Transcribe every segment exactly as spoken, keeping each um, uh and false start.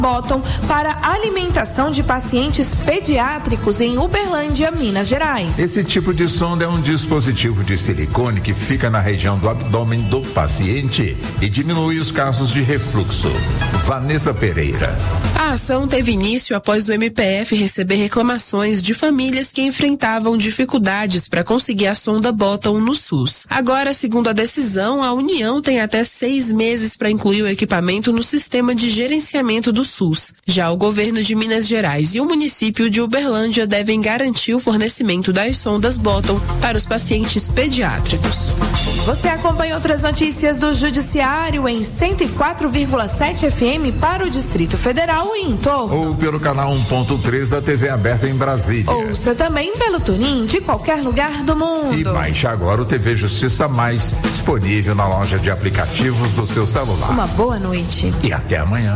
Bottom para alimentação de pacientes pediátricos em Uberlândia, Minas Gerais. Esse tipo de sonda é um dispositivo de silicone que fica na região do abdômen do paciente e diminui os casos de refluxo. Vanessa Pereira. A ação teve início após o M P F receber reclamações de famílias que enfrentavam dificuldades para conseguir a sonda Bottom no SUS. Agora, segundo a decisão, a União tem até seis meses para incluir o equipamento no sistema de gerenciamento do SUS. Já o governo de Minas Gerais e o município de Uberlândia devem garantir o fornecimento das sondas Bottom para os pacientes pediátricos. Você acompanha outras notícias do Judiciário em cento e quatro vírgula sete F M para o Distrito Federal e em torno. Ou pelo canal um ponto três da T V aberta em Brasília. Ouça também pelo TuneIn de qualquer lugar do mundo. E baixe agora o T V Justiça Mais, disponível na loja de aplicativos do seu celular. Uma boa noite. E até amanhã.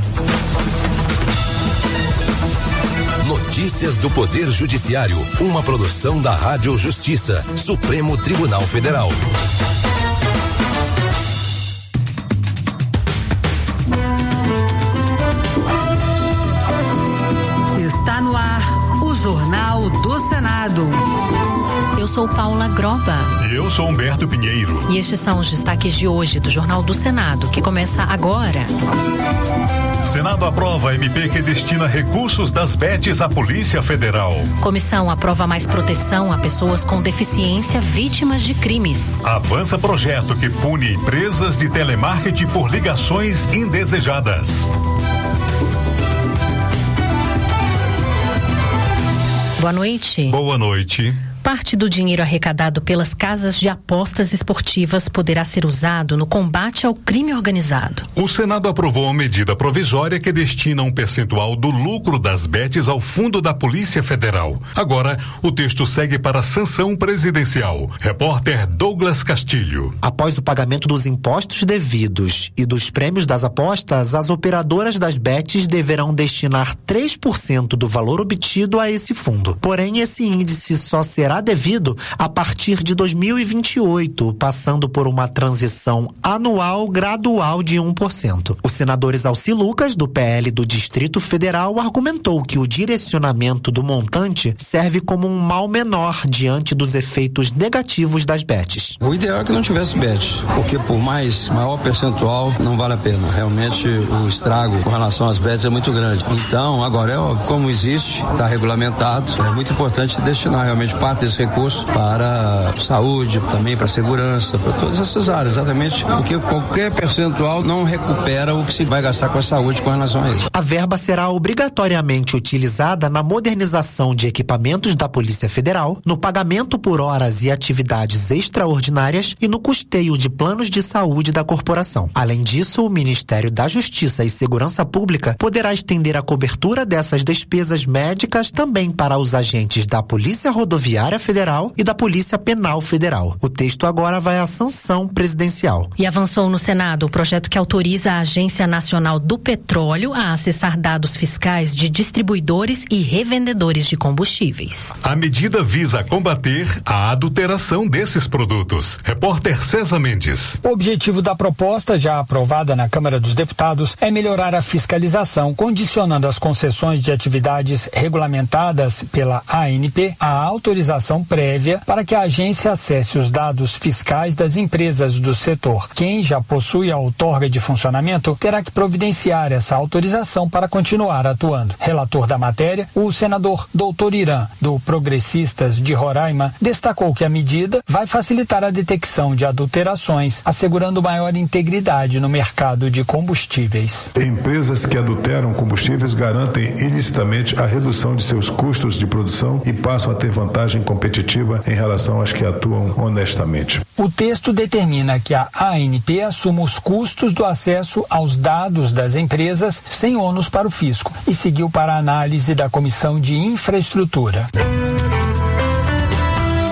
Notícias do Poder Judiciário, uma produção da Rádio Justiça, Supremo Tribunal Federal. Está no ar o Jornal do Senado. Eu sou Paula Groba. E eu sou Humberto Pinheiro. E estes são os destaques de hoje do Jornal do Senado, que começa agora. Senado aprova M P que destina recursos das B E Ts à Polícia Federal. Comissão aprova mais proteção a pessoas com deficiência vítimas de crimes. Avança projeto que pune empresas de telemarketing por ligações indesejadas. Boa noite. Boa noite. Parte do dinheiro arrecadado pelas casas de apostas esportivas poderá ser usado no combate ao crime organizado. O Senado aprovou uma medida provisória que destina um percentual do lucro das B E Ts ao Fundo da Polícia Federal. Agora, o texto segue para a sanção presidencial. Repórter Douglas Castilho. Após o pagamento dos impostos devidos e dos prêmios das apostas, as operadoras das B E Ts deverão destinar três por cento do valor obtido a esse fundo. Porém, esse índice só será devido a partir de dois mil e vinte e oito, passando por uma transição anual gradual de um por cento. O senador Exalci Lucas, do P L do Distrito Federal, argumentou que o direcionamento do montante serve como um mal menor diante dos efeitos negativos das B E Ts. O ideal é que não tivesse B E Ts, porque por mais maior percentual não vale a pena. Realmente o estrago com relação às B E Ts é muito grande. Então, agora, é óbvio, como existe, está regulamentado, é muito importante destinar realmente parte desse recurso para saúde, também para segurança, para todas essas áreas, exatamente porque qualquer percentual não recupera o que se vai gastar com a saúde com relação a isso. A verba será obrigatoriamente utilizada na modernização de equipamentos da Polícia Federal, no pagamento por horas e atividades extraordinárias e no custeio de planos de saúde da corporação. Além disso, o Ministério da Justiça e Segurança Pública poderá estender a cobertura dessas despesas médicas também para os agentes da Polícia Rodoviária Federal e da Polícia Penal Federal. O texto agora vai à sanção presidencial. E avançou no Senado o projeto que autoriza a Agência Nacional do Petróleo a acessar dados fiscais de distribuidores e revendedores de combustíveis. A medida visa combater a adulteração desses produtos. Repórter César Mendes. O objetivo da proposta, já aprovada na Câmara dos Deputados, é melhorar a fiscalização, condicionando as concessões de atividades regulamentadas pela A N P à autorização prévia para que a agência acesse os dados fiscais das empresas do setor. Quem já possui a outorga de funcionamento terá que providenciar essa autorização para continuar atuando. Relator da matéria, o senador doutor Irã, do Progressistas de Roraima, destacou que a medida vai facilitar a detecção de adulterações, assegurando maior integridade no mercado de combustíveis. Empresas que adulteram combustíveis garantem ilicitamente a redução de seus custos de produção e passam a ter vantagem competitiva em relação às que atuam honestamente. O texto determina que a A N P assuma os custos do acesso aos dados das empresas sem ônus para o fisco e seguiu para a análise da Comissão de Infraestrutura.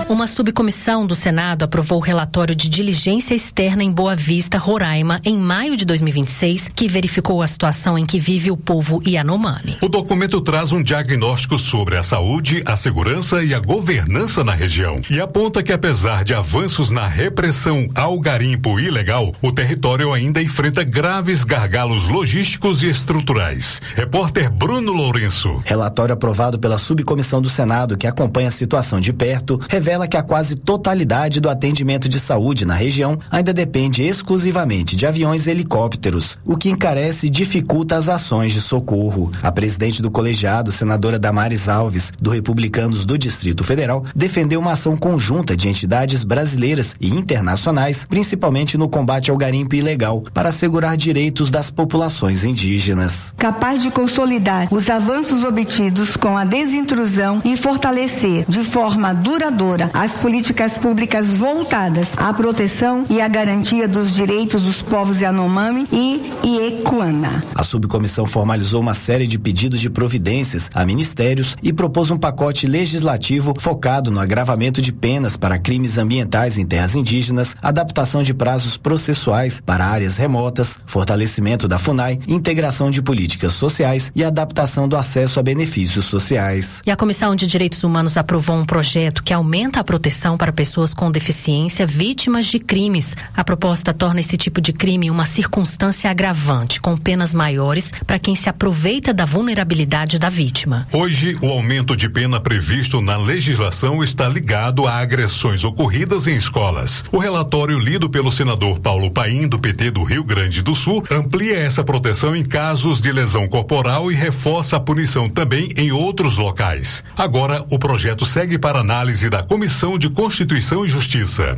Uma subcomissão do Senado aprovou o relatório de diligência externa em Boa Vista, Roraima, em maio de dois mil e vinte e seis, que verificou a situação em que vive o povo Yanomami. O documento traz um diagnóstico sobre a saúde, a segurança e a governança na região e aponta que, apesar de avanços na repressão ao garimpo ilegal, o território ainda enfrenta graves gargalos logísticos e estruturais. Repórter Bruno Lourenço. Relatório aprovado pela subcomissão do Senado, que acompanha a situação de perto, revela que a quase totalidade do atendimento de saúde na região ainda depende exclusivamente de aviões e helicópteros, o que encarece e dificulta as ações de socorro. A presidente do colegiado, senadora Damares Alves, do Republicanos do Distrito Federal, defendeu uma ação conjunta de entidades brasileiras e internacionais, principalmente no combate ao garimpo ilegal, para assegurar direitos das populações indígenas. Capaz de consolidar os avanços obtidos com a desintrusão e fortalecer de forma duradoura as políticas públicas voltadas à proteção e à garantia dos direitos dos povos Yanomami e Iekuana. A subcomissão formalizou uma série de pedidos de providências a ministérios e propôs um pacote legislativo focado no agravamento de penas para crimes ambientais em terras indígenas, adaptação de prazos processuais para áreas remotas, fortalecimento da FUNAI, integração de políticas sociais e adaptação do acesso a benefícios sociais. E a Comissão de Direitos Humanos aprovou um projeto que aumenta a proteção para pessoas com deficiência vítimas de crimes. A proposta torna esse tipo de crime uma circunstância agravante, com penas maiores para quem se aproveita da vulnerabilidade da vítima. Hoje, o aumento de pena previsto na legislação está ligado a agressões ocorridas em escolas. O relatório lido pelo senador Paulo Paim, do P T do Rio Grande do Sul, amplia essa proteção em casos de lesão corporal e reforça a punição também em outros locais. Agora, o projeto segue para análise da Comissão de Constituição e Justiça.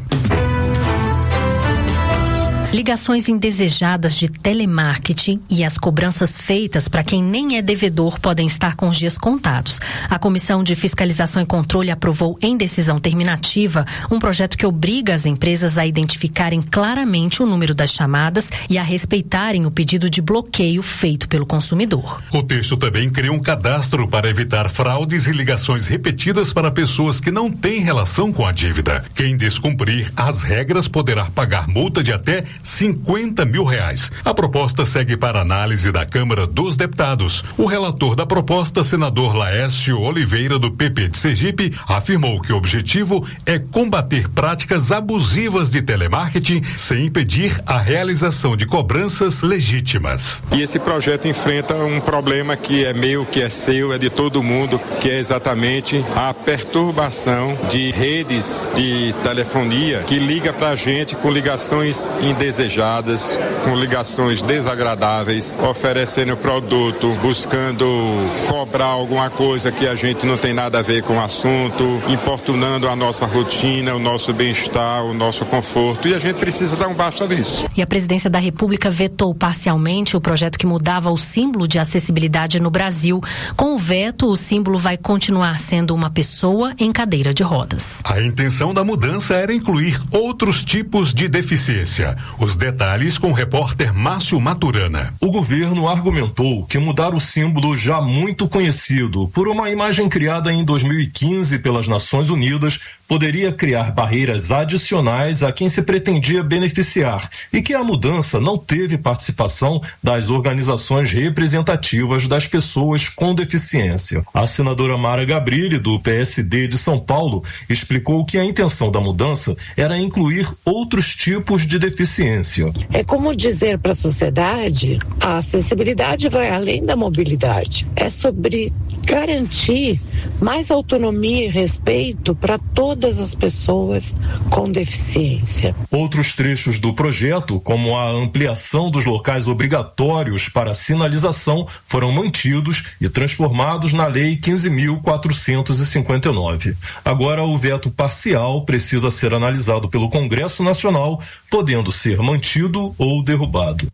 Ligações indesejadas de telemarketing e as cobranças feitas para quem nem é devedor podem estar com os dias contados. A Comissão de Fiscalização e Controle aprovou em decisão terminativa um projeto que obriga as empresas a identificarem claramente o número das chamadas e a respeitarem o pedido de bloqueio feito pelo consumidor. O texto também cria um cadastro para evitar fraudes e ligações repetidas para pessoas que não têm relação com a dívida. Quem descumprir as regras poderá pagar multa de até cinquenta mil reais. A proposta segue para análise da Câmara dos Deputados. O relator da proposta, senador Laércio Oliveira, do P P de Sergipe, afirmou que o objetivo é combater práticas abusivas de telemarketing sem impedir a realização de cobranças legítimas. E esse projeto enfrenta um problema que é meu, que é seu, é de todo mundo, que é exatamente a perturbação de redes de telefonia que liga pra gente com ligações indesejadas, desejadas, com ligações desagradáveis, oferecendo produto, buscando cobrar alguma coisa que a gente não tem nada a ver com o assunto, importunando a nossa rotina, o nosso bem-estar, o nosso conforto, e a gente precisa dar um basta nisso. E a Presidência da República vetou parcialmente o projeto que mudava o símbolo de acessibilidade no Brasil. Com o veto, o símbolo vai continuar sendo uma pessoa em cadeira de rodas. A intenção da mudança era incluir outros tipos de deficiência. Os detalhes com o repórter Márcio Maturana. O governo argumentou que mudar o símbolo já muito conhecido por uma imagem criada em dois mil e quinze pelas Nações Unidas poderia criar barreiras adicionais a quem se pretendia beneficiar e que a mudança não teve participação das organizações representativas das pessoas com deficiência. A senadora Mara Gabrilli, do P S D de São Paulo, explicou que a intenção da mudança era incluir outros tipos de deficiência. É como dizer para a sociedade, a acessibilidade vai além da mobilidade. É sobre garantir mais autonomia e respeito para todas as pessoas com deficiência. Outros trechos do projeto, como a ampliação dos locais obrigatórios para sinalização, foram mantidos e transformados na Lei quinze mil quatrocentos e cinquenta e nove. Agora, o veto parcial precisa ser analisado pelo Congresso Nacional, podendo ser mantido ou derrubado.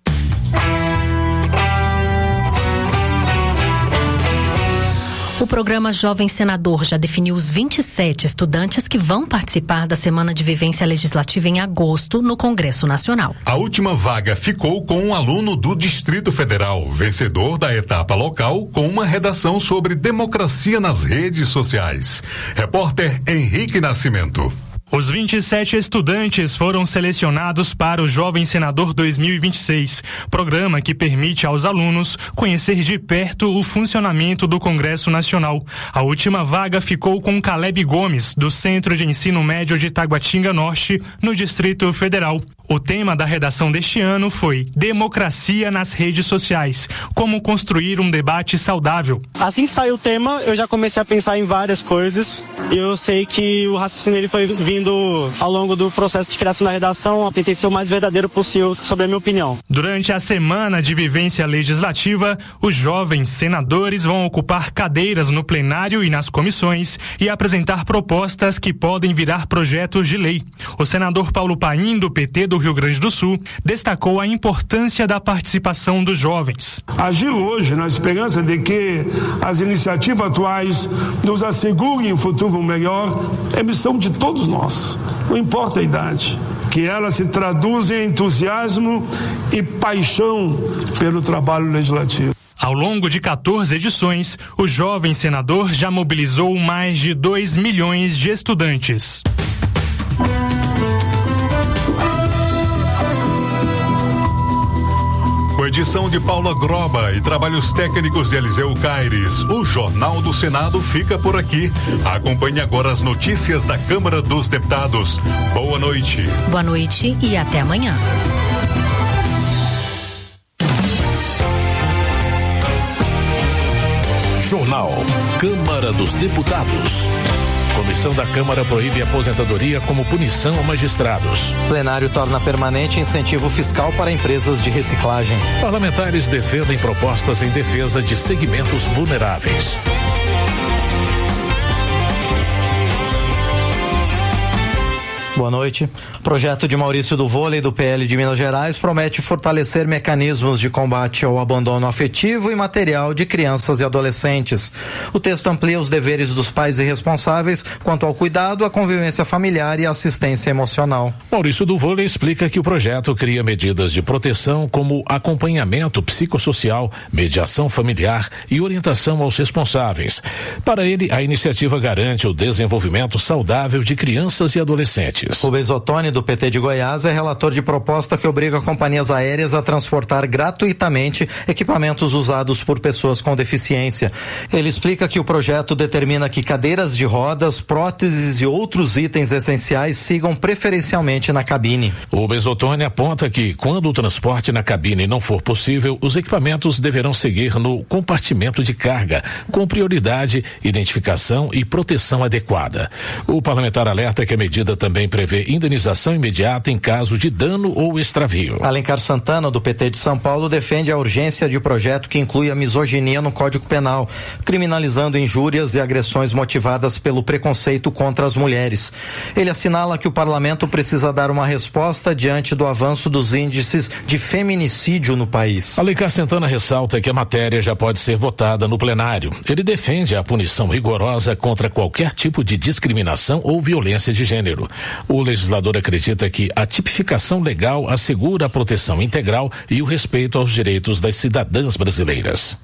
O programa Jovem Senador já definiu os vinte e sete estudantes que vão participar da Semana de Vivência Legislativa em agosto no Congresso Nacional. A última vaga ficou com um aluno do Distrito Federal, vencedor da etapa local, com uma redação sobre democracia nas redes sociais. Repórter Henrique Nascimento. Os vinte e sete estudantes foram selecionados para o Jovem Senador dois mil e vinte e seis, programa que permite aos alunos conhecer de perto o funcionamento do Congresso Nacional. A última vaga ficou com Caleb Gomes, do Centro de Ensino Médio de Taguatinga Norte, no Distrito Federal. O tema da redação deste ano foi Democracia nas redes sociais, como construir um debate saudável. Assim que saiu o tema, eu já comecei a pensar em várias coisas. Eu sei que o raciocínio ele foi vindo ao longo do processo de criação da redação. Eu tentei ser o mais verdadeiro possível sobre a minha opinião. Durante a Semana de Vivência Legislativa, os jovens senadores vão ocupar cadeiras no plenário e nas comissões e apresentar propostas que podem virar projetos de lei. O senador Paulo Paim, do P T do Rio Grande do Sul, destacou a importância da participação dos jovens. Agir hoje na esperança de que as iniciativas atuais nos assegurem um futuro melhor é missão de todos nós, não importa a idade. Que ela se traduz em entusiasmo e paixão pelo trabalho legislativo. Ao longo de quatorze edições, o jovem senador já mobilizou mais de dois milhões de estudantes. Com edição de Paula Groba e trabalhos técnicos de Eliseu Caires, o Jornal do Senado fica por aqui. Acompanhe agora as notícias da Câmara dos Deputados. Boa noite. Boa noite e até amanhã. Jornal Câmara dos Deputados. Comissão da Câmara proíbe aposentadoria como punição a magistrados. Plenário torna permanente incentivo fiscal para empresas de reciclagem. Parlamentares defendem propostas em defesa de segmentos vulneráveis. Boa noite. O projeto de Maurício do Vôlei do P L de Minas Gerais promete fortalecer mecanismos de combate ao abandono afetivo e material de crianças e adolescentes. O texto amplia os deveres dos pais e responsáveis quanto ao cuidado, à convivência familiar e assistência emocional. Maurício do Vôlei explica que o projeto cria medidas de proteção como acompanhamento psicossocial, mediação familiar e orientação aos responsáveis. Para ele, a iniciativa garante o desenvolvimento saudável de crianças e adolescentes. Rubens Ottoni, do P T de Goiás, é relator de proposta que obriga companhias aéreas a transportar gratuitamente equipamentos usados por pessoas com deficiência. Ele explica que o projeto determina que cadeiras de rodas, próteses e outros itens essenciais sigam preferencialmente na cabine. Rubens Ottoni aponta que, quando o transporte na cabine não for possível, os equipamentos deverão seguir no compartimento de carga, com prioridade, identificação e proteção adequada. O parlamentar alerta que a medida também prevê indenização imediata em caso de dano ou extravio. Alencar Santana, do P T de São Paulo, defende a urgência de projeto que inclui a misoginia no Código Penal, criminalizando injúrias e agressões motivadas pelo preconceito contra as mulheres. Ele assinala que o parlamento precisa dar uma resposta diante do avanço dos índices de feminicídio no país. Alencar Santana ressalta que a matéria já pode ser votada no plenário. Ele defende a punição rigorosa contra qualquer tipo de discriminação ou violência de gênero. O legislador acredita que a tipificação legal assegura a proteção integral e o respeito aos direitos das cidadãs brasileiras.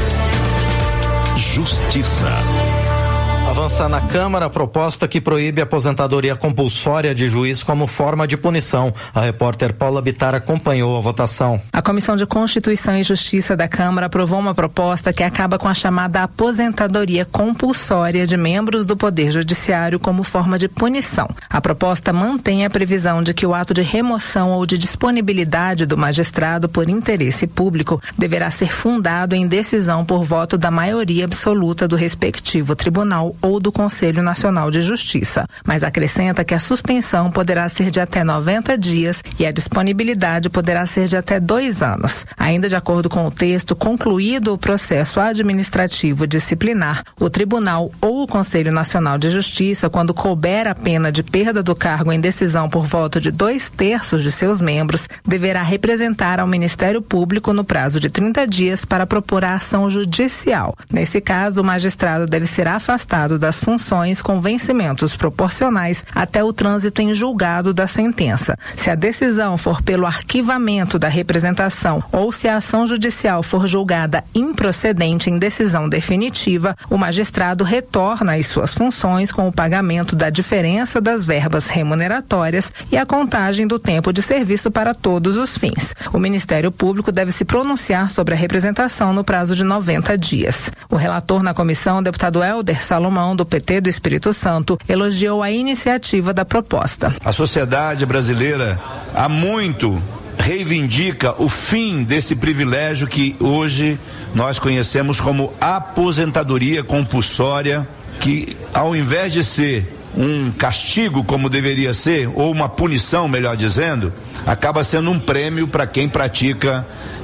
Justiça. Avança na Câmara a proposta que proíbe a aposentadoria compulsória de juiz como forma de punição. A repórter Paula Bittar acompanhou a votação. A Comissão de Constituição e Justiça da Câmara aprovou uma proposta que acaba com a chamada aposentadoria compulsória de membros do Poder Judiciário como forma de punição. A proposta mantém a previsão de que o ato de remoção ou de disponibilidade do magistrado por interesse público deverá ser fundado em decisão por voto da maioria absoluta do respectivo tribunal ou do Conselho Nacional de Justiça, mas acrescenta que a suspensão poderá ser de até noventa dias e a disponibilidade poderá ser de até dois anos. Ainda de acordo com o texto, concluído o processo administrativo disciplinar, o Tribunal ou o Conselho Nacional de Justiça, quando couber a pena de perda do cargo em decisão por voto de dois terços de seus membros, deverá representar ao Ministério Público no prazo de trinta dias para propor a ação judicial. Nesse caso, o magistrado deve ser afastado das funções com vencimentos proporcionais até o trânsito em julgado da sentença. Se a decisão for pelo arquivamento da representação ou se a ação judicial for julgada improcedente em decisão definitiva, o magistrado retorna às suas funções com o pagamento da diferença das verbas remuneratórias e a contagem do tempo de serviço para todos os fins. O Ministério Público deve se pronunciar sobre a representação no prazo de noventa dias. O relator na comissão, deputado Helder Salomão, do P T do Espírito Santo, elogiou a iniciativa da proposta. A sociedade brasileira há muito reivindica o fim desse privilégio que hoje nós conhecemos como aposentadoria compulsória, que ao invés de ser um castigo como deveria ser, ou uma punição, melhor dizendo, acaba sendo um prêmio para quem pratica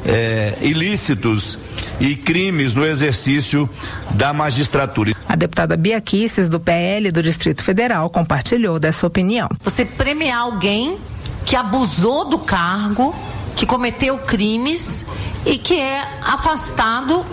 é, ilícitos e crimes no exercício da magistratura. A deputada Bia Kicis, do P L do Distrito Federal, compartilhou dessa opinião. Você premiar alguém que abusou do cargo, que cometeu crimes e que é afastado,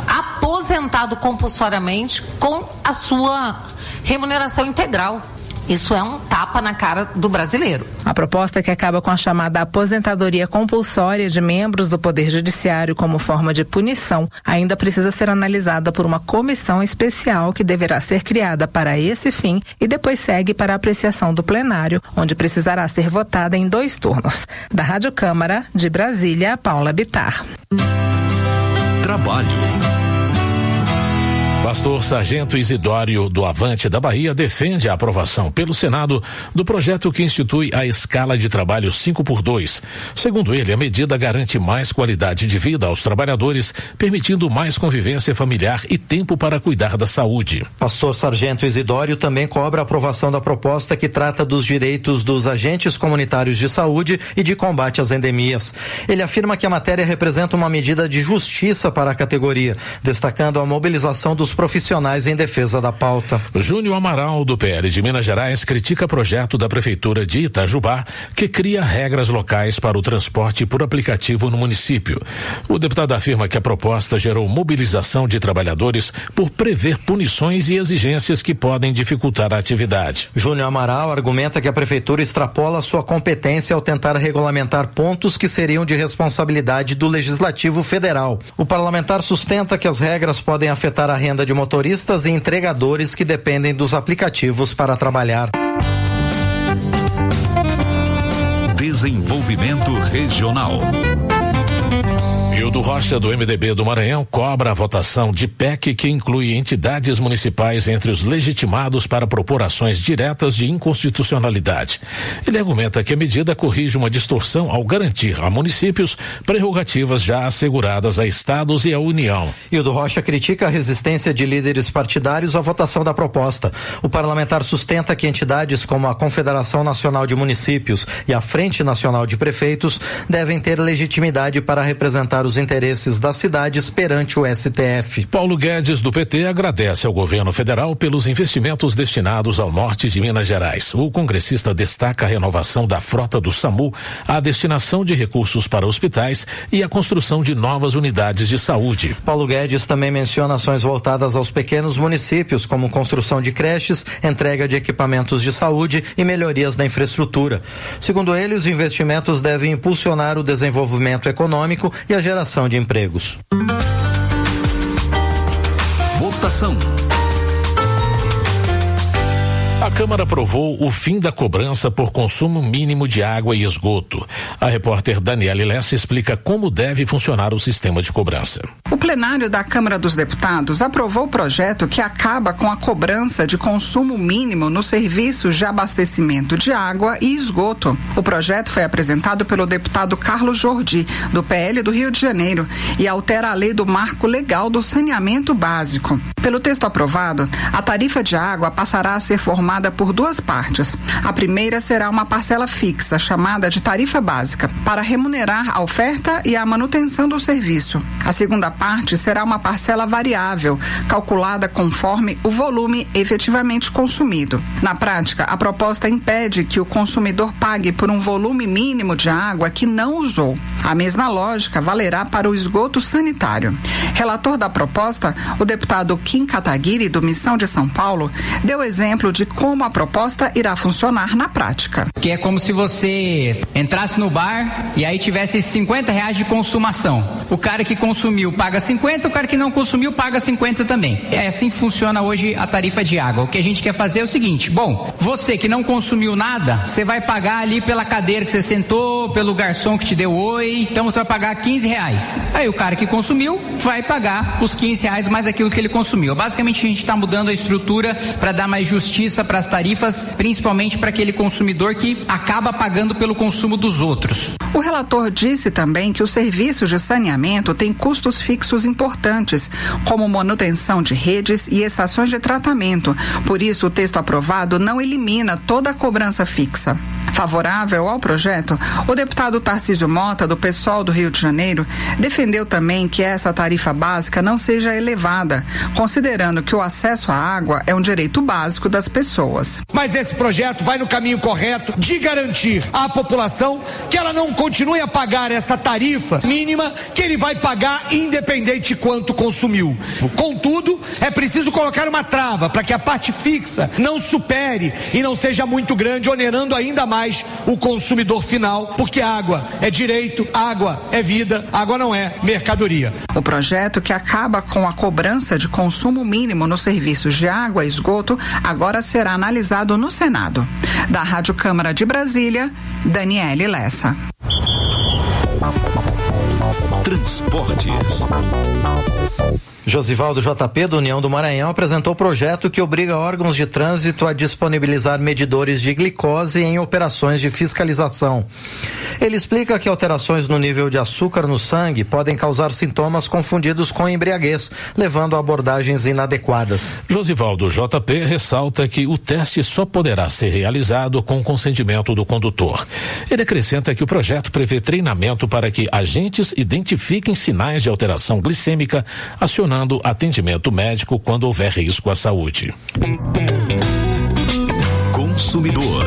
aposentado compulsoriamente com a sua remuneração integral. Isso é um tapa na cara do brasileiro. A proposta, que acaba com a chamada aposentadoria compulsória de membros do Poder Judiciário como forma de punição, ainda precisa ser analisada por uma comissão especial que deverá ser criada para esse fim e depois segue para a apreciação do plenário, onde precisará ser votada em dois turnos. Da Rádio Câmara, de Brasília, Paula Bittar. Trabalho. Pastor Sargento Isidório do Avante da Bahia defende a aprovação pelo Senado do projeto que institui a escala de trabalho cinco por dois. Segundo ele, a medida garante mais qualidade de vida aos trabalhadores, permitindo mais convivência familiar e tempo para cuidar da saúde. Pastor Sargento Isidório também cobra a aprovação da proposta que trata dos direitos dos agentes comunitários de saúde e de combate às endemias. Ele afirma que a matéria representa uma medida de justiça para a categoria, destacando a mobilização dos profissionais em defesa da pauta. Júnior Amaral, do P L de Minas Gerais, critica projeto da Prefeitura de Itajubá que cria regras locais para o transporte por aplicativo no município. O deputado afirma que a proposta gerou mobilização de trabalhadores por prever punições e exigências que podem dificultar a atividade. Júnior Amaral argumenta que a Prefeitura extrapola sua competência ao tentar regulamentar pontos que seriam de responsabilidade do Legislativo Federal. O parlamentar sustenta que as regras podem afetar a renda de motoristas e entregadores que dependem dos aplicativos para trabalhar. Desenvolvimento Regional. Hildo Rocha, do M D B do Maranhão, cobra a votação de P E C que inclui entidades municipais entre os legitimados para propor ações diretas de inconstitucionalidade. Ele argumenta que a medida corrige uma distorção ao garantir a municípios prerrogativas já asseguradas a estados e à União. Hildo Rocha critica a resistência de líderes partidários à votação da proposta. O parlamentar sustenta que entidades como a Confederação Nacional de Municípios e a Frente Nacional de Prefeitos devem ter legitimidade para representar os interesses das cidades perante o S T F. Paulo Guedes, do P T, agradece ao governo federal pelos investimentos destinados ao norte de Minas Gerais. O congressista destaca a renovação da frota do SAMU, a destinação de recursos para hospitais e a construção de novas unidades de saúde. Paulo Guedes também menciona ações voltadas aos pequenos municípios, como construção de creches, entrega de equipamentos de saúde e melhorias na infraestrutura. Segundo ele, os investimentos devem impulsionar o desenvolvimento econômico e a geração de empregos. Votação. A Câmara aprovou o fim da cobrança por consumo mínimo de água e esgoto. A repórter Daniela Lessa explica como deve funcionar o sistema de cobrança. O plenário da Câmara dos Deputados aprovou o projeto que acaba com a cobrança de consumo mínimo nos serviços de abastecimento de água e esgoto. O projeto foi apresentado pelo deputado Carlos Jordi, do P L do Rio de Janeiro, e altera a lei do marco legal do saneamento básico. Pelo texto aprovado, a tarifa de água passará a ser formada por duas partes. A primeira será uma parcela fixa, chamada de tarifa básica, para remunerar a oferta e a manutenção do serviço. A segunda parte será uma parcela variável, calculada conforme o volume efetivamente consumido. Na prática, a proposta impede que o consumidor pague por um volume mínimo de água que não usou. A mesma lógica valerá para o esgoto sanitário. Relator da proposta, o deputado Kim Kataguiri, do Missão de São Paulo, deu exemplo de como a proposta irá funcionar na prática. Que é como se você entrasse no bar e aí tivesse cinquenta reais de consumação. O cara que consumiu paga cinquenta, o cara que não consumiu paga cinquenta também. É assim que funciona hoje a tarifa de água. O que a gente quer fazer é o seguinte: bom, você que não consumiu nada, você vai pagar ali pela cadeira que você sentou, pelo garçom que te deu oi, então você vai pagar quinze reais. Aí o cara que consumiu vai pagar os quinze reais mais aquilo que ele consumiu. Basicamente a gente está mudando a estrutura para dar mais justiça para as tarifas, principalmente para aquele consumidor que acaba pagando pelo consumo dos outros. O relator disse também que os serviços de saneamento têm custos fixos importantes, como manutenção de redes e estações de tratamento. Por isso, o texto aprovado não elimina toda a cobrança fixa. Favorável ao projeto, o deputado Tarcísio Mota, do PSOL do Rio de Janeiro, defendeu também que essa tarifa básica não seja elevada, considerando que o acesso à água é um direito básico das pessoas. Mas esse projeto vai no caminho correto de garantir à população que ela não continue a pagar essa tarifa mínima que ele vai pagar independente de quanto consumiu. Contudo, é preciso colocar uma trava para que a parte fixa não supere e não seja muito grande, onerando ainda mais o consumidor final, porque água é direito, água é vida, água não é mercadoria. O projeto, que acaba com a cobrança de consumo mínimo nos serviços de água e esgoto, agora será analisado no Senado. Da Rádio Câmara de Brasília, Daniele Lessa. Transportes. Josivaldo J P, do União do Maranhão, apresentou o projeto que obriga órgãos de trânsito a disponibilizar medidores de glicose em operações de fiscalização. Ele explica que alterações no nível de açúcar no sangue podem causar sintomas confundidos com embriaguez, levando a abordagens inadequadas. Josivaldo J P ressalta que o teste só poderá ser realizado com consentimento do condutor. Ele acrescenta que o projeto prevê treinamento para que agentes identifiquem sinais de alteração glicêmica, acionando atendimento médico quando houver risco à saúde. Consumidor.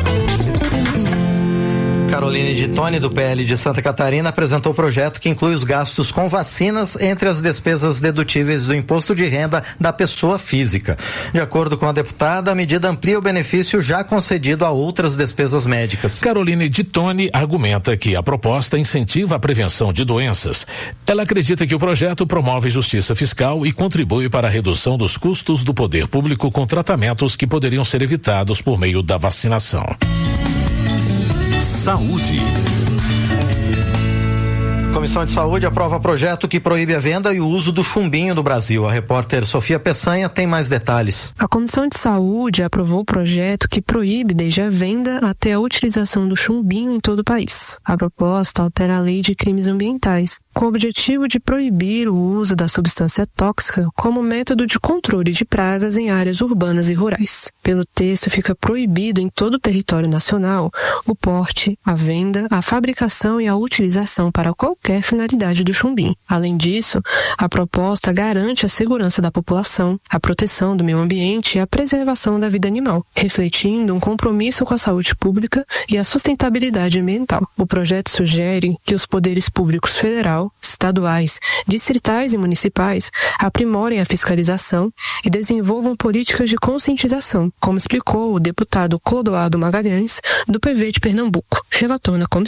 Caroline de Tone, do P L de Santa Catarina, apresentou o projeto que inclui os gastos com vacinas entre as despesas dedutíveis do imposto de renda da pessoa física. De acordo com a deputada, a medida amplia o benefício já concedido a outras despesas médicas. Caroline de Tone argumenta que a proposta incentiva a prevenção de doenças. Ela acredita que o projeto promove justiça fiscal e contribui para a redução dos custos do poder público com tratamentos que poderiam ser evitados por meio da vacinação. Saúde. A Comissão de Saúde aprova projeto que proíbe a venda e o uso do chumbinho no Brasil. A repórter Sofia Peçanha tem mais detalhes. A Comissão de Saúde aprovou o projeto que proíbe desde a venda até a utilização do chumbinho em todo o país. A proposta altera a lei de crimes ambientais, com o objetivo de proibir o uso da substância tóxica como método de controle de pragas em áreas urbanas e rurais. Pelo texto, fica proibido em todo o território nacional o porte, a venda, a fabricação e a utilização para qualquer finalidade do chumbinho. Além disso, a proposta garante a segurança da população, a proteção do meio ambiente e a preservação da vida animal, refletindo um compromisso com a saúde pública e a sustentabilidade ambiental. O projeto sugere que os poderes públicos federal, estaduais, distritais e municipais aprimorem a fiscalização e desenvolvam políticas de conscientização, como explicou o deputado Clodoaldo Magalhães, do P V de Pernambuco, relator na comissão.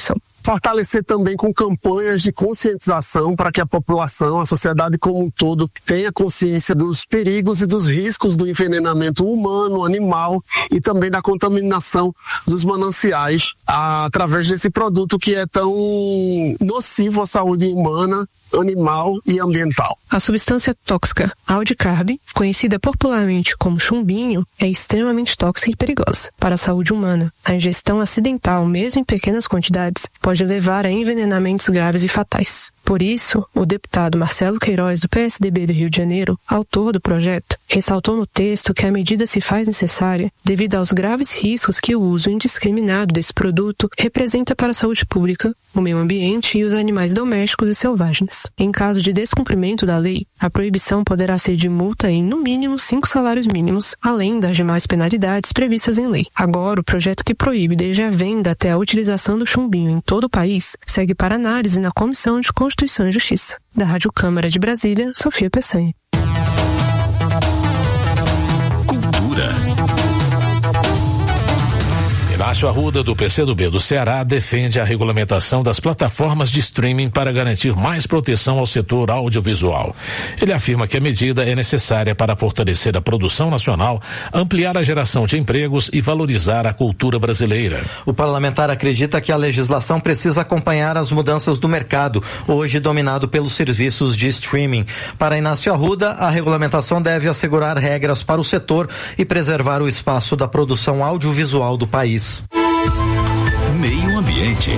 fortalecer também com campanhas de conscientização para que a população, a sociedade como um todo, tenha consciência dos perigos e dos riscos do envenenamento humano, animal e também da contaminação dos mananciais através desse produto que é tão nocivo à saúde humana, animal e ambiental. A substância tóxica aldicarb, conhecida popularmente como chumbinho, é extremamente tóxica e perigosa para a saúde humana. A ingestão acidental, mesmo em pequenas quantidades, pode levar a envenenamentos graves e fatais. Por isso, o deputado Marcelo Queiroz, do P S D B do Rio de Janeiro, autor do projeto, ressaltou no texto que a medida se faz necessária devido aos graves riscos que o uso indiscriminado desse produto representa para a saúde pública, o meio ambiente e os animais domésticos e selvagens. Em caso de descumprimento da lei, a proibição poderá ser de multa em, no mínimo, cinco salários mínimos, além das demais penalidades previstas em lei. Agora, o projeto que proíbe desde a venda até a utilização do chumbinho em todo o país segue para análise na Comissão de Constituição e Justiça. Da Rádio Câmara de Brasília, Sofia Peçanha. Cultura. Inácio Arruda, do P C do B do Ceará, defende a regulamentação das plataformas de streaming para garantir mais proteção ao setor audiovisual. Ele afirma que a medida é necessária para fortalecer a produção nacional, ampliar a geração de empregos e valorizar a cultura brasileira. O parlamentar acredita que a legislação precisa acompanhar as mudanças do mercado, hoje dominado pelos serviços de streaming. Para Inácio Arruda, a regulamentação deve assegurar regras para o setor e preservar o espaço da produção audiovisual do país. Meio Ambiente.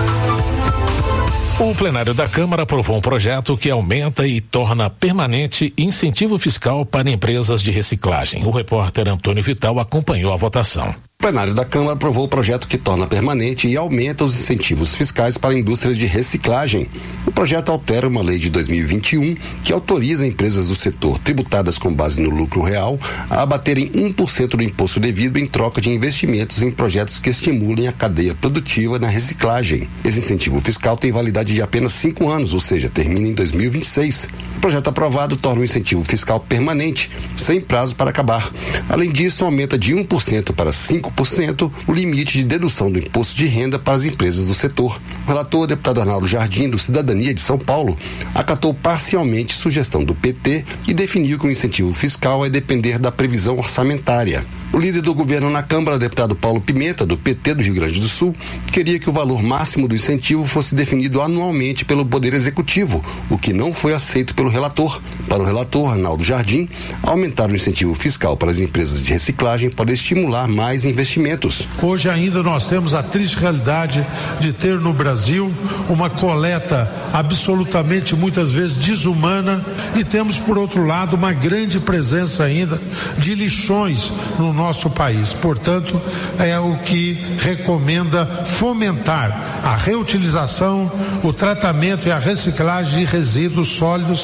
O plenário da Câmara aprovou um projeto que aumenta e torna permanente incentivo fiscal para empresas de reciclagem. O repórter Antônio Vital acompanhou a votação. O plenário da Câmara aprovou o projeto que torna permanente e aumenta os incentivos fiscais para a indústria de reciclagem. O projeto altera uma lei de dois mil e vinte e um que autoriza empresas do setor tributadas com base no lucro real a abaterem um por cento do imposto devido em troca de investimentos em projetos que estimulem a cadeia produtiva na reciclagem. Esse incentivo fiscal tem validade de apenas cinco anos, ou seja, termina em dois mil e vinte e seis. O projeto aprovado torna o incentivo fiscal permanente, sem prazo para acabar. Além disso, aumenta de um por cento para cinco por cento o limite de dedução do imposto de renda para as empresas do setor. O relator, deputado Arnaldo Jardim, do Cidadania de São Paulo, acatou parcialmente sugestão do P T e definiu que o incentivo fiscal é depender da previsão orçamentária. O líder do governo na Câmara, deputado Paulo Pimenta, do P T do Rio Grande do Sul, queria que o valor máximo do incentivo fosse definido anualmente pelo Poder Executivo, o que não foi aceito pelo relator. Para o relator, Arnaldo Jardim, aumentar o incentivo fiscal para as empresas de reciclagem pode estimular mais investimentos. Hoje ainda nós temos a triste realidade de ter no Brasil uma coleta absolutamente, muitas vezes, desumana e temos, por outro lado, uma grande presença ainda de lixões no nosso país. Portanto, é o que recomenda fomentar a reutilização, o tratamento e a reciclagem de resíduos sólidos,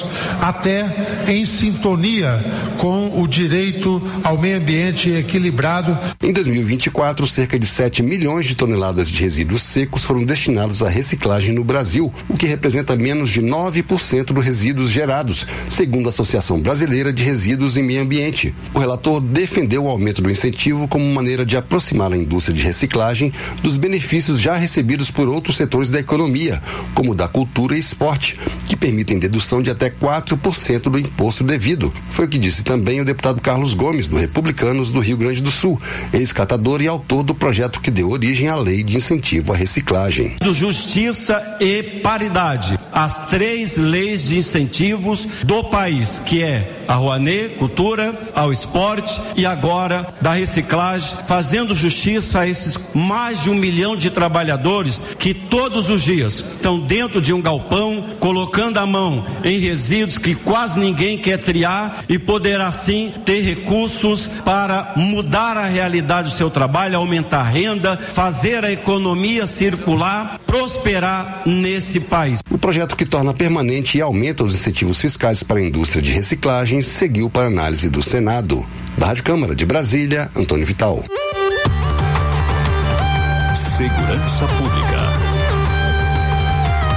até em sintonia com o direito ao meio ambiente equilibrado. Em dois mil e vinte e quatro, cerca de sete milhões de toneladas de resíduos secos foram destinados à reciclagem no Brasil, o que representa menos de nove por cento dos resíduos gerados, segundo a Associação Brasileira de Resíduos e Meio Ambiente. O relator defendeu o aumento do incentivo como maneira de aproximar a indústria de reciclagem dos benefícios já recebidos por outros setores da economia, como da cultura e esporte, que permitem dedução de até quatro por cento do imposto devido. Foi o que disse também o deputado Carlos Gomes, do Republicanos do Rio Grande do Sul, ex-catador e autor do projeto que deu origem à Lei de Incentivo à Reciclagem. Justiça e paridade, as três leis de incentivos do país, que é a Rouanet, cultura, ao esporte e agora da reciclagem, fazendo justiça a esses mais de um milhão de trabalhadores que todos os dias estão dentro de um galpão, colocando a mão em resíduos que quase ninguém quer triar e poder assim ter recursos para mudar a realidade do seu trabalho, aumentar a renda, fazer a economia circular, prosperar nesse país. O projeto que torna permanente e aumenta os incentivos fiscais para a indústria de reciclagem seguiu para análise do Senado. Da Rádio Câmara de Brasília, Antônio Vital. Segurança Pública.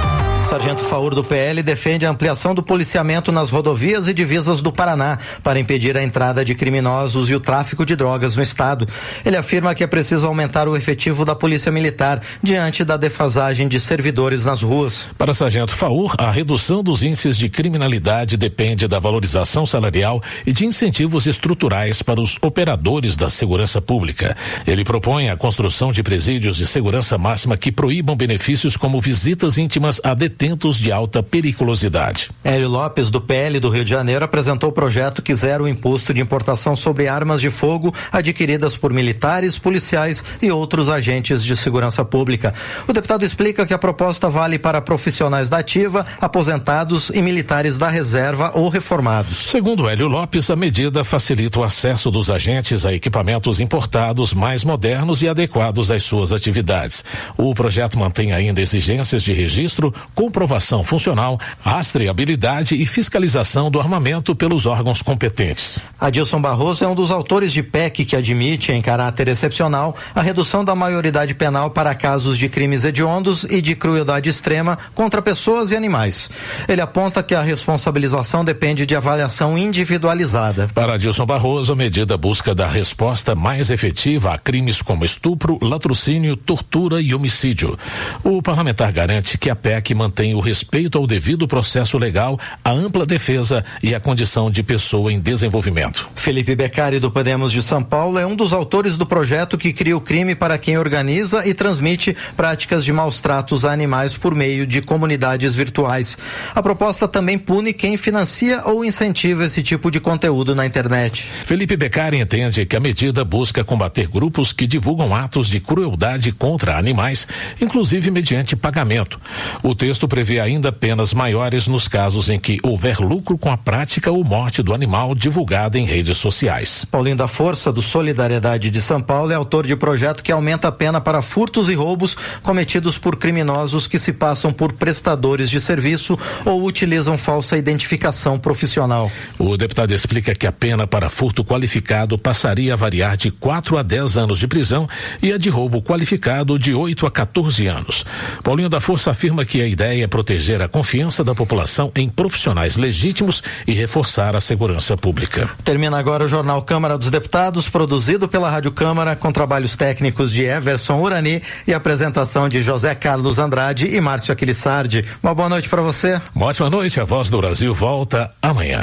Sargento Faur do P L defende a ampliação do policiamento nas rodovias e divisas do Paraná para impedir a entrada de criminosos e o tráfico de drogas no estado. Ele afirma que é preciso aumentar o efetivo da Polícia Militar diante da defasagem de servidores nas ruas. Para Sargento Faur, a redução dos índices de criminalidade depende da valorização salarial e de incentivos estruturais para os operadores da segurança pública. Ele propõe a construção de presídios de segurança máxima que proíbam benefícios como visitas íntimas a detentos de alta periculosidade. Hélio Lopes, do P L do Rio de Janeiro, apresentou o projeto que zera o imposto de importação sobre armas de fogo adquiridas por militares, policiais e outros agentes de segurança pública. O deputado explica que a proposta vale para profissionais da ativa, aposentados e militares da reserva ou reformados. Segundo Hélio Lopes, a medida facilita o acesso dos agentes a equipamentos importados mais modernos e adequados às suas atividades. O projeto mantém ainda exigências de registro, comprovação funcional, rastreabilidade e fiscalização do armamento pelos órgãos competentes. Adilson Barroso é um dos autores de P E C que admite, em caráter excepcional, a redução da maioridade penal para casos de crimes hediondos e de crueldade extrema contra pessoas e animais. Ele aponta que a responsabilização depende de avaliação individualizada. Para Adilson Barroso, a medida busca dar resposta mais efetiva a crimes como estupro, latrocínio, tortura e homicídio. O parlamentar garante que a P E C mantém o respeito ao devido processo legal, a ampla defesa e a condição de pessoa em desenvolvimento. Felipe Beccari, do Podemos de São Paulo, é um dos autores do projeto que cria o crime para quem organiza e transmite práticas de maus tratos a animais por meio de comunidades virtuais. A proposta também pune quem financia ou incentiva esse tipo de conteúdo na internet. Felipe Beccari entende que a medida busca combater grupos que divulgam atos de crueldade contra animais, inclusive mediante pagamento. O texto prevê ainda penas maiores nos casos em que houver lucro com a prática ou morte do animal divulgada em redes sociais. Paulinho da Força, do Solidariedade de São Paulo, é autor de projeto que aumenta a pena para furtos e roubos cometidos por criminosos que se passam por prestadores de serviço ou utilizam falsa identificação profissional. O deputado explica que a pena para furto qualificado passaria a variar de quatro a dez anos de prisão e a de roubo qualificado de oito a quatorze anos. Paulinho da Força afirma que a ideia é proteger a confiança da população em profissionais legítimos e reforçar a segurança pública. Termina agora o Jornal Câmara dos Deputados, produzido pela Rádio Câmara, com trabalhos técnicos de Everson Urani e apresentação de José Carlos Andrade e Márcio Aquilissardi. Uma boa noite para você. Uma ótima noite. A Voz do Brasil volta amanhã.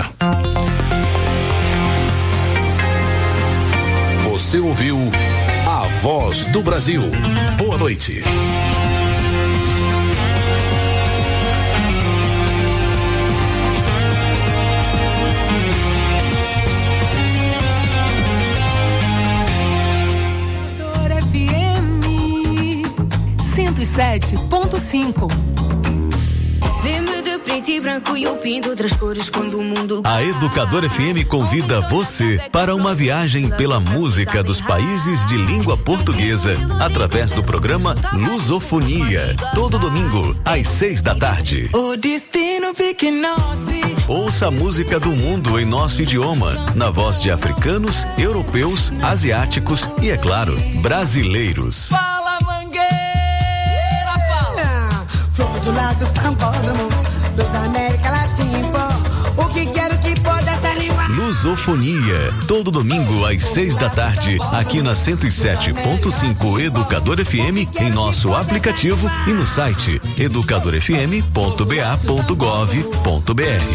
Você ouviu A Voz do Brasil. Boa noite. cento e sete ponto cinco. A Educadora F M convida você para uma viagem pela música dos países de língua portuguesa através do programa Lusofonia, todo domingo às seis da tarde. Ouça a música do mundo em nosso idioma, na voz de africanos, europeus, asiáticos e, é claro, brasileiros. Fala, Mangueira, fala. Do lado cambódromo, dos América Latina, o que quero que pode essa língua. Lusofonia, todo domingo às seis da tarde, aqui na cento e sete ponto cinco Educador F M, em nosso aplicativo e no site educador f m ponto b a ponto gov ponto b r.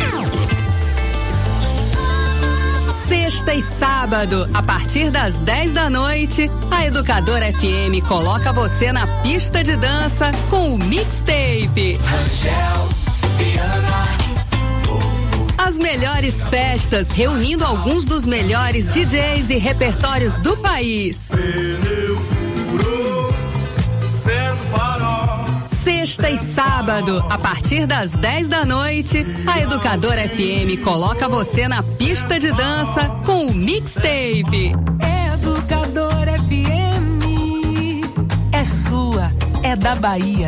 Sexta e sábado, a partir das dez da noite, a Educadora F M coloca você na pista de dança com o Mixtape. Rangel, Viana, as melhores festas, reunindo alguns dos melhores D Js e repertórios do país. Pneu furou, sendo farol. Sexta e sábado, a partir das dez da noite, a Educadora F M coloca você na pista de dança com o Mixtape. Educadora F M é sua, é da Bahia.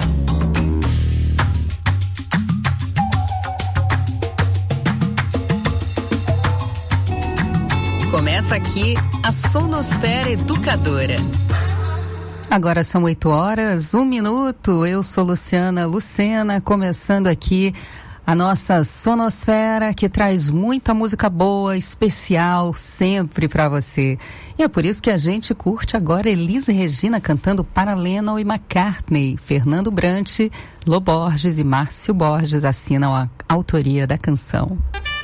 Começa aqui a Sonosfera Educadora. Agora são oito horas, um minuto. Eu sou Luciana Lucena, começando aqui a nossa Sonosfera, que traz muita música boa, especial, sempre para você. E é por isso que a gente curte agora Elis Regina cantando para Lennon e McCartney. Fernando Brant, Lô Borges e Márcio Borges assinam a autoria da canção.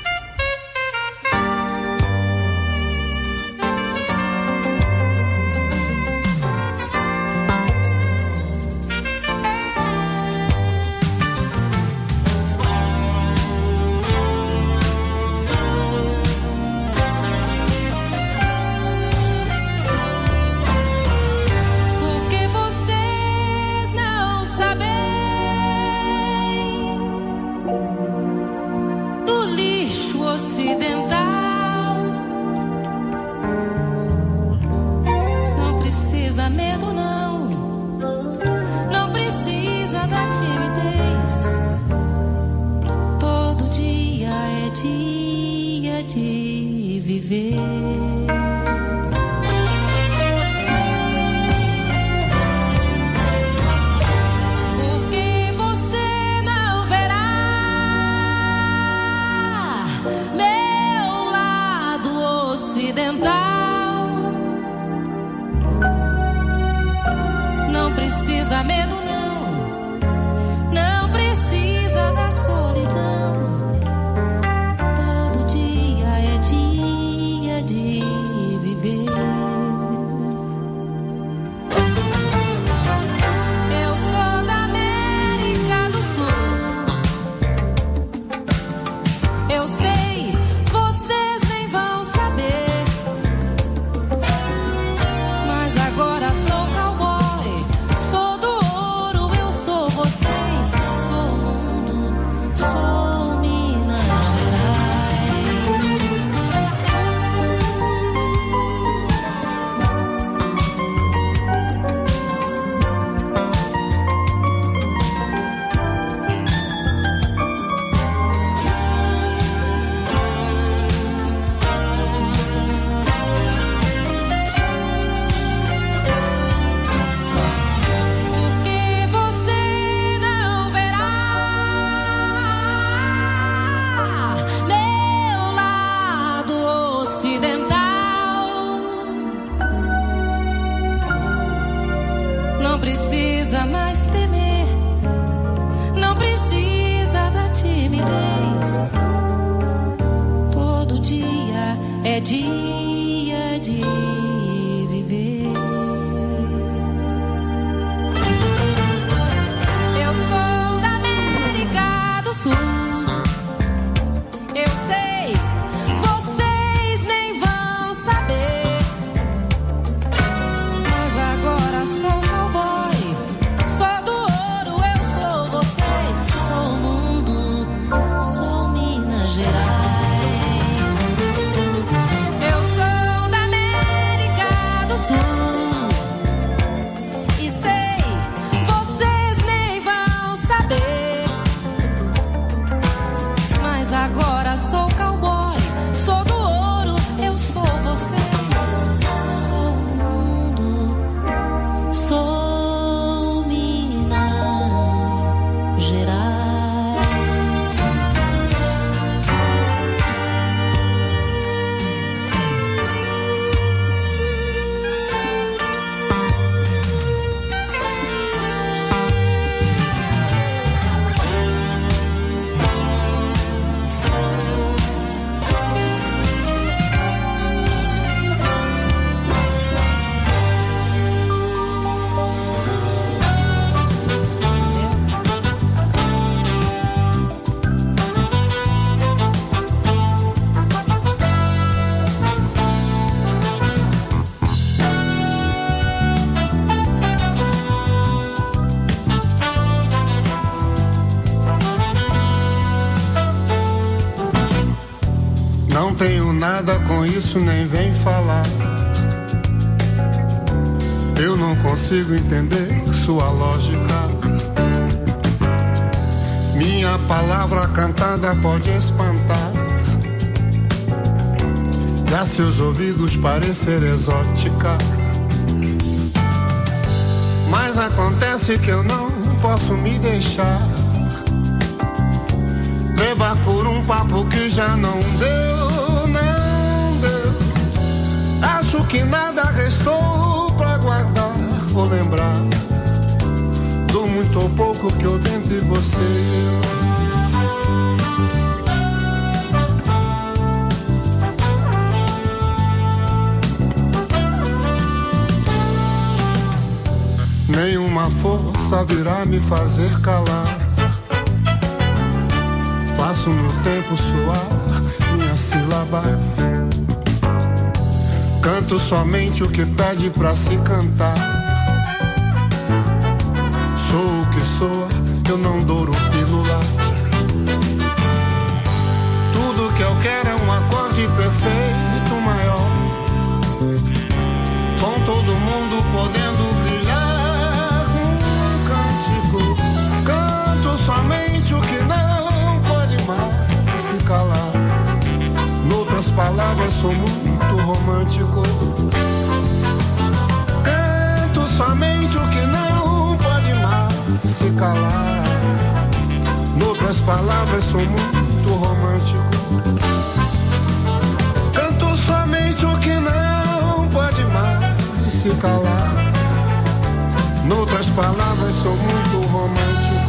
Tenho nada com isso, nem vem falar. Eu não consigo entender sua lógica. Minha palavra cantada pode espantar e a seus ouvidos parecer exótica. Mas acontece que eu não posso me deixar levar por um papo que já não deu, não deu. Acho que nada restou pra guardar ou lembrar do muito ou pouco que houve entre você e eu. Nenhuma força virá me fazer calar. Faço meu tempo soar minha sílaba. Canto somente o que pede pra se cantar. Sou o que soa, eu não douro pílula. Tudo que eu quero é um acorde perfeito maior, com todo mundo podendo brilhar um cântico. Canto somente o que não pode mais se calar. Noutras palavras, sou muito romântico. Canto somente o que não pode mais se calar. Noutras palavras, sou muito romântico. Canto somente o que não pode mais se calar. Noutras palavras, sou muito romântico.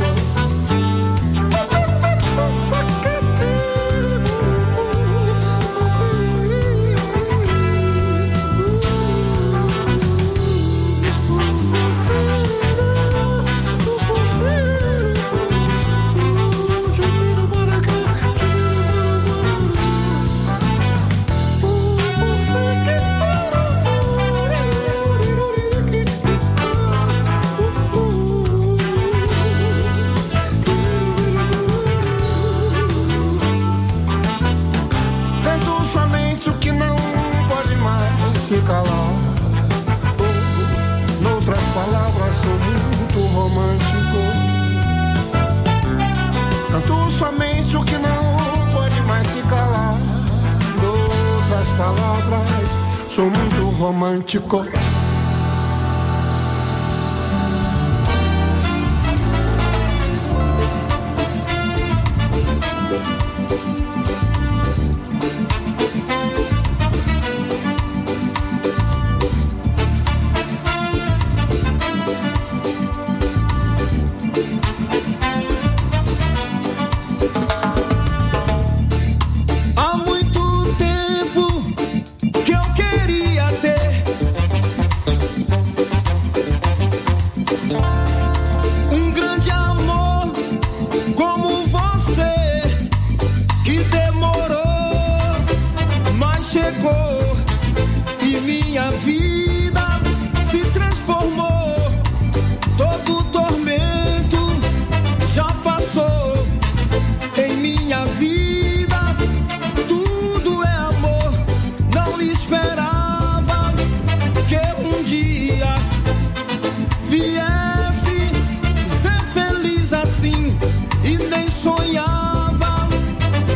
Calar. Noutras palavras, sou muito romântico. Canto somente o que não pode mais se calar. Noutras palavras, sou muito romântico.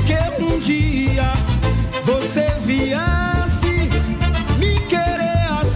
Você viesse me querer assim.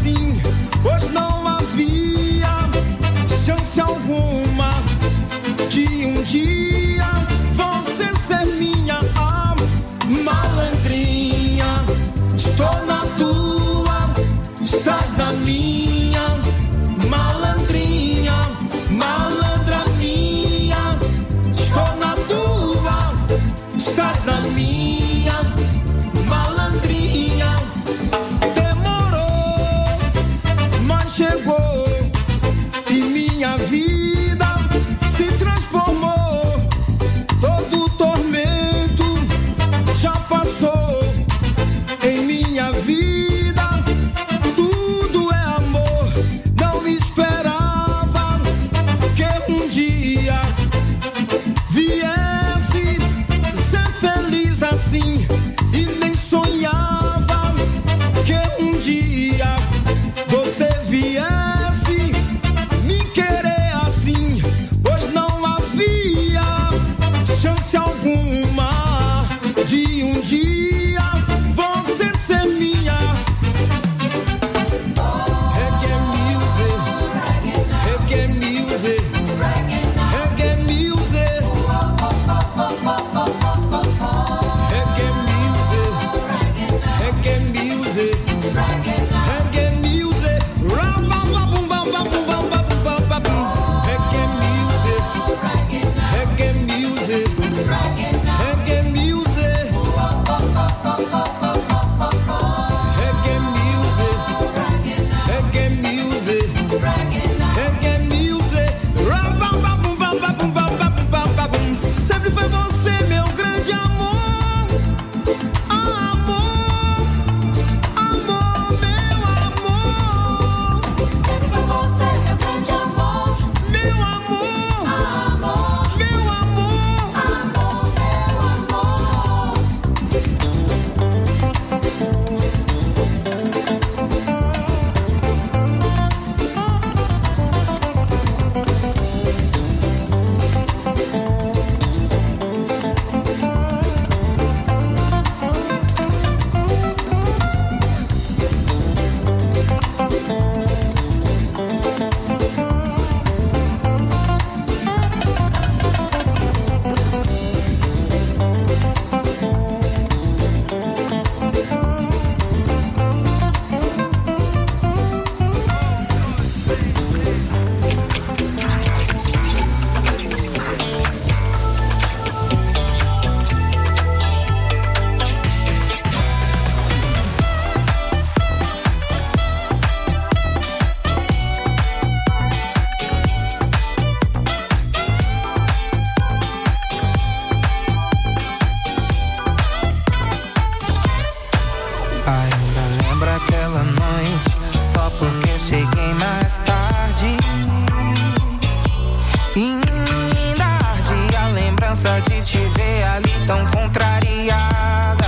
lembrança de te ver ali tão contrariada.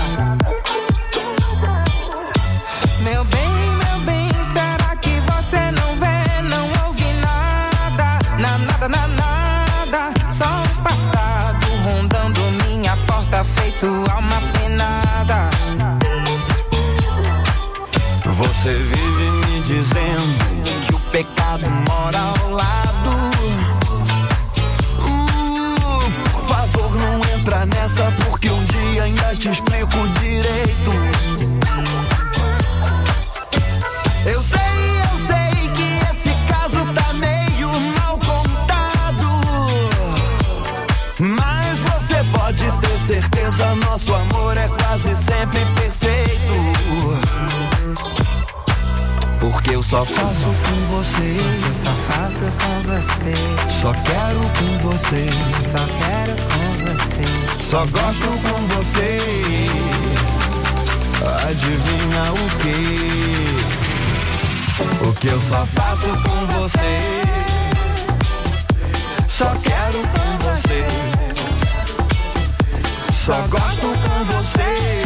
Meu bem, meu bem, será que você não vê, não ouve nada? Na nada, na nada, só o passado rondando minha porta feito alma penada. Você vive me dizendo que o pecado mora ao lado. Uh, por favor, não entra nessa, porque um dia ainda te explico direito. Eu sei, eu sei que esse caso tá meio mal contado, mas você pode ter certeza, nosso amor é quase sempre perfeito. Porque eu só faço com você, eu só faço com você, só quero com você, só quero com você, só gosto com você. Adivinha o que? O que eu só faço com você, só quero com você, só gosto com você.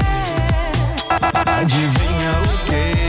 Adivinha o que?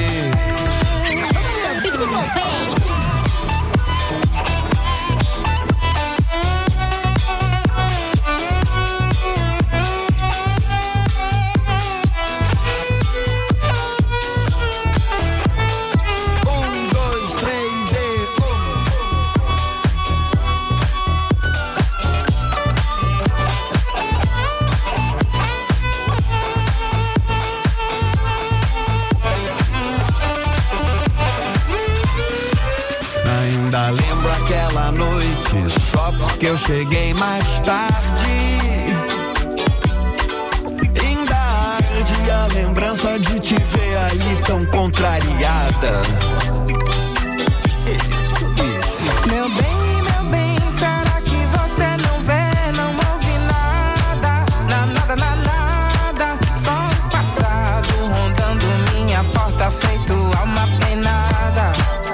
Lembro aquela noite, só porque eu cheguei mais tarde. Ainda arde a lembrança de te ver ali tão contrariada. Isso, isso. Meu bem, meu bem, será que você não vê, não ouve nada? Na nada, na nada, só o passado rondando minha porta feito alma penada.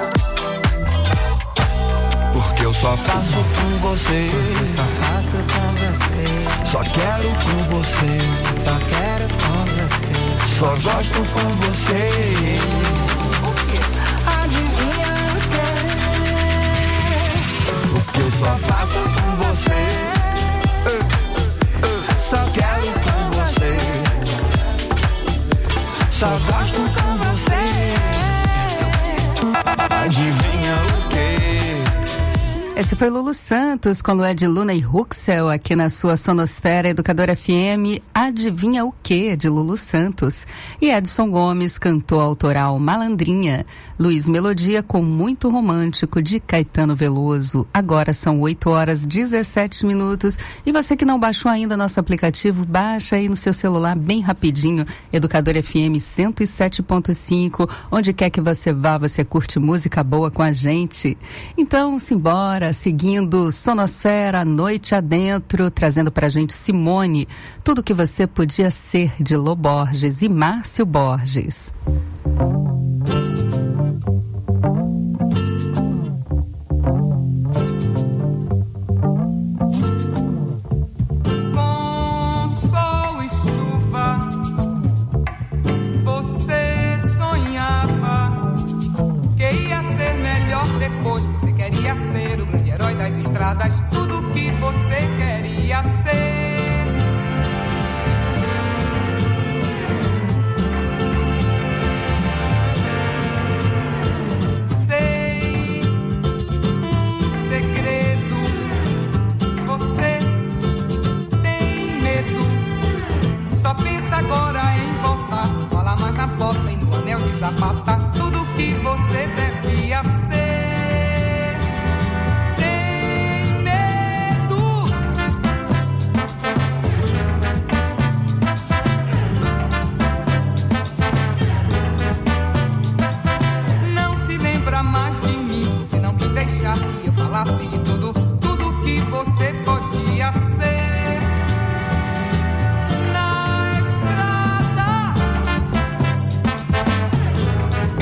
Eu só faço com você, eu só faço com você, só quero com você, só quero com você, só gosto com você. Adivinha o que? O que eu só faço com você, só quero com você, só gosto com você. Adivinha o que? Esse foi Lulu Santos com Lued Luna e Huxel aqui na sua Sonosfera Educadora F M. Adivinha o que? De Lulu Santos. E Edson Gomes cantou autoral Malandrinha. Luiz Melodia com Muito Romântico de Caetano Veloso. Agora são oito horas e dezessete minutos. E você que não baixou ainda nosso aplicativo, baixa aí no seu celular bem rapidinho. Educadora F M cento e sete ponto cinco. Onde quer que você vá, você curte música boa com a gente. Então, simbora. Seguindo Sonosfera, noite adentro, trazendo pra gente Simone, tudo que você podia ser, de Lô Borges e Márcio Borges. Com sol e chuva, você sonhava que ia ser melhor depois. Você queria ser o grande herói das estradas, tudo que você queria ser. Sei um segredo, você tem medo, só pensa agora em voltar. Não fala mais na porta e no anel de sapata, tudo que você devia ser. Deixar que eu falasse de tudo, tudo que você podia ser. Na estrada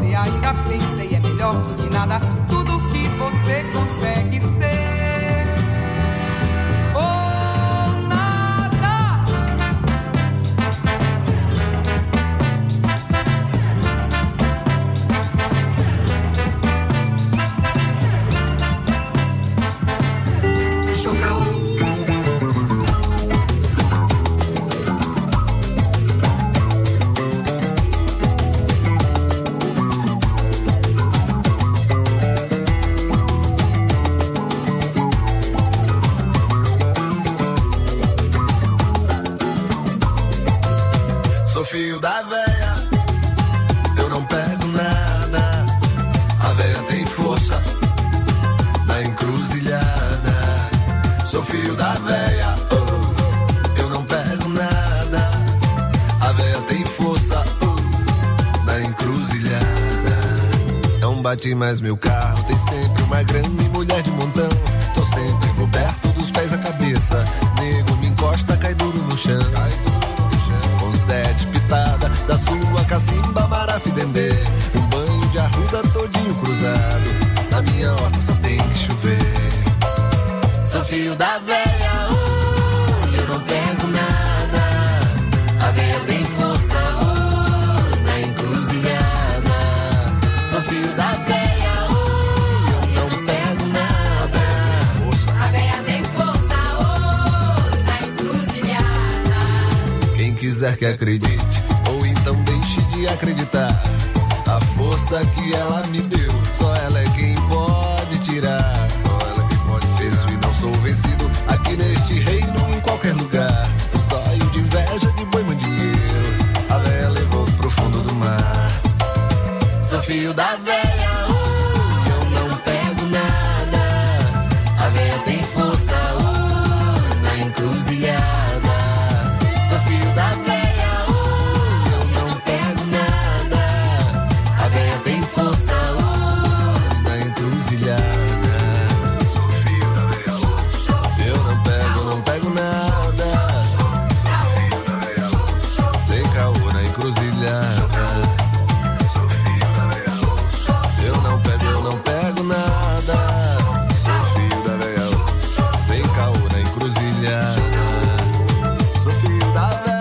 você ainda pensei, é melhor do que nada, tudo que você consegue ser. Fio da véia, eu não pego nada. A véia tem força na encruzilhada. Sou fio da véia, oh, eu não pego nada. A véia tem força, oh, na encruzilhada. Não bate mais meu carro, tem sempre uma grande mulher de montão. Tô sempre coberto dos pés à cabeça. Nego me encosta, cai duro no chão. Cai duro no chão. Com sete pitada da sua cacimba marafidendê. Um banho de arruda todinho cruzado. Na minha horta só tem que chover. Sou fio da véia, uh, eu não pego nada. A véia tem força, uh, na encruzilhada. Sou fio da véia, uh, eu não pego nada. A véia tem força, uh, na encruzilhada. Quem quiser que acredite, ou então deixe de acreditar. A força que ela me deu, só ela é quem pode tirar. Só ela que pode peso e não sou vencido. Aqui neste reino, em qualquer lugar. Um zóio de inveja de boi mandingueiro. A véia levou pro fundo do mar. Sou fio da véia, uh, eu não pego nada. A véia tem força, uh, na encruzilhada. Sou fio da véia. Eu não pego, não pego nada. Sem caô na encruzilhada. Eu não pego, eu não pego nada. Sou filho da véia. Sem caô na encruzilhada. Sou filho da véia.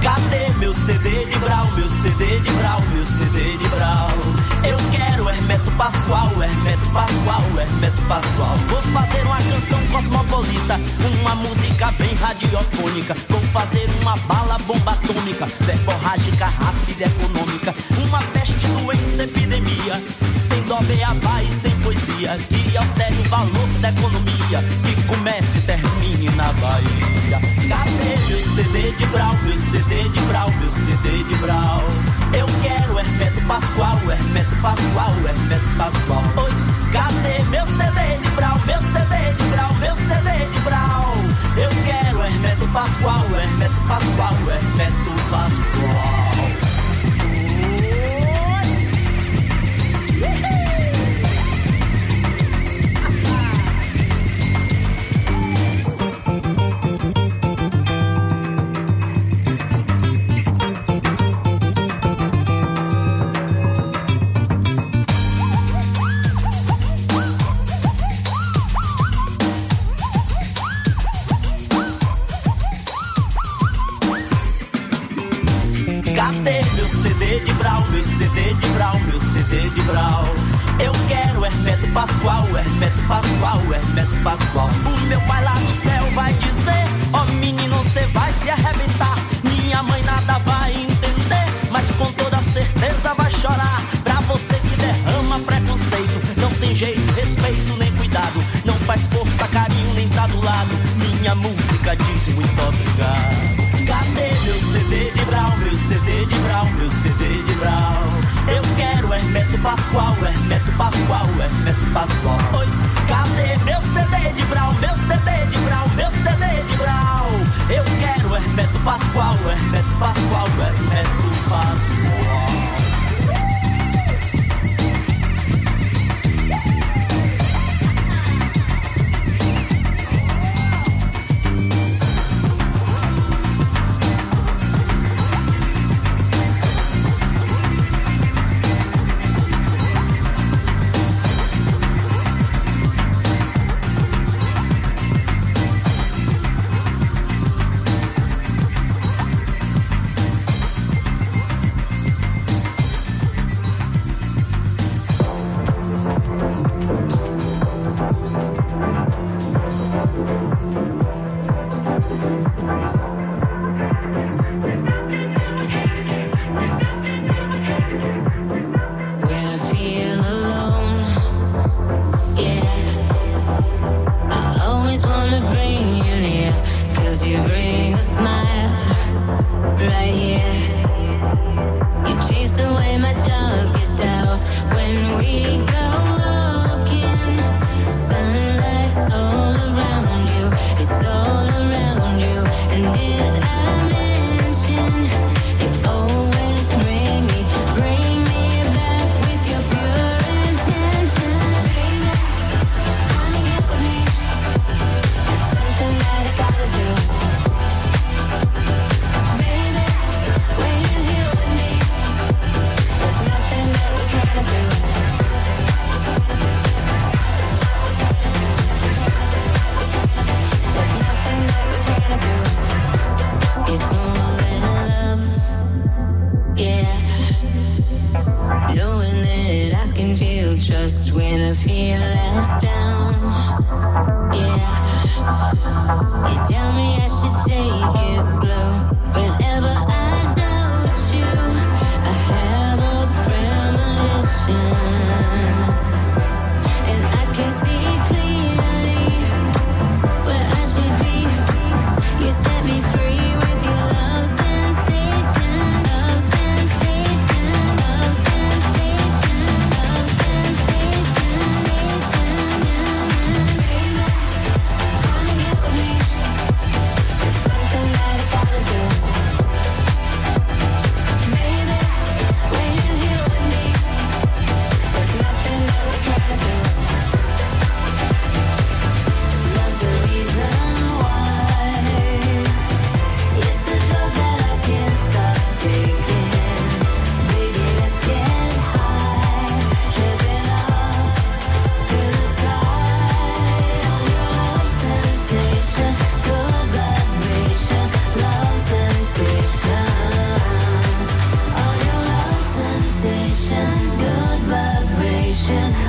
C D de Brau, meu C D de Brau, meu C D de Brau. Eu quero Hermeto Pascoal, Hermeto Pascoal, Hermeto Pascoal. Vou fazer uma canção cosmopolita, uma música bem radiofônica. Vou fazer uma bala bomba atômica, verborrágica, rápida, econômica. Uma peste, doença, epidemia, sem dó, beabá e sem poesia, que altere o valor da economia, que comece e termine na Bahia. Cadê meu C D de Brau, meu C D de Brau, meu C D de Brau? Eu quero Hermeto Pascoal, Hermeto Pascoal, Hermeto Pascoal. Oi, cadê meu C D de Brau, meu C D de Brau, meu C D de Brau? Eu quero Hermeto Pascoal, Hermeto Pascoal, Hermeto Pascoal. Cadê meu C D de Brau, meu C D de Brau, meu C D de Brau? Eu quero Hermeto Pascoal, Hermeto Pascoal, Hermeto Pascoal. O meu pai lá no céu vai dizer: ó oh, menino, você vai se arrebentar. Minha mãe nada vai entender, mas com toda certeza vai chorar. Pra você que derrama preconceito, não tem jeito, respeito nem cuidado. Não faz força, carinho, nem tá do lado. Minha música diz muito obrigado. Cadê meu C D de Brau, meu C D de Brau, meu C D de Brau? Eu quero Hermeto Pascoal, Hermeto Pascoal, Hermeto Pascoal. Oi, cadê meu C D de Brau, meu C D de Brau, meu C D de Brau? Eu quero Hermeto Pascoal, Hermeto Pascoal, Hermeto Pascoal. Just when I feel left down.